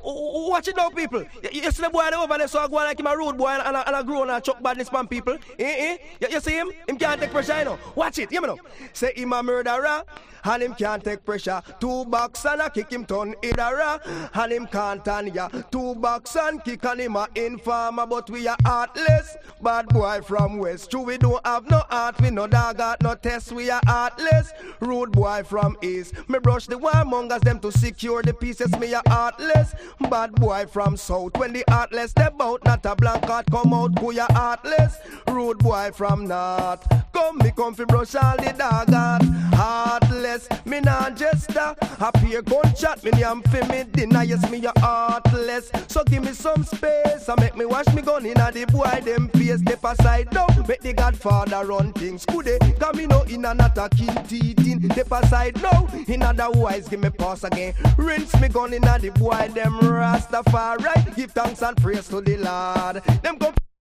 Watch it now, people. You see the boy over there, so I go like him a rude boy and a grown and chuck badness from people. You see him? Him can't take pressure, you know. Watch it, you know. Say him a murderer and him can't take pressure. 2 bucks and a kick him turn hidderer and him can't turn ya. 2 bucks and kick and him a informer, but we are heartless. Bad boy from West. True, we don't have no heart, we no dog got no test, we are heartless. Rude boy from East. Me brush the warmongers them to secure the pieces, me a heartless. Bad boy from South. When the heartless step out, not a blank heart come out, who ya heartless. Rude boy from North. Come fi brush all the dog heart. Heartless, me nah jester. Happy a gunshot, me name fi me dinner. Yes, me a heartless. So give me some space and make me wash me gun inna the boy them face. Step aside now, make the Godfather run things. Could they come me no in a not a kill teething. Step aside now, in otherwise give me pass again. Rinse me gun inna the boy them Rastafari. Give thanks and praise to the Lord. Them come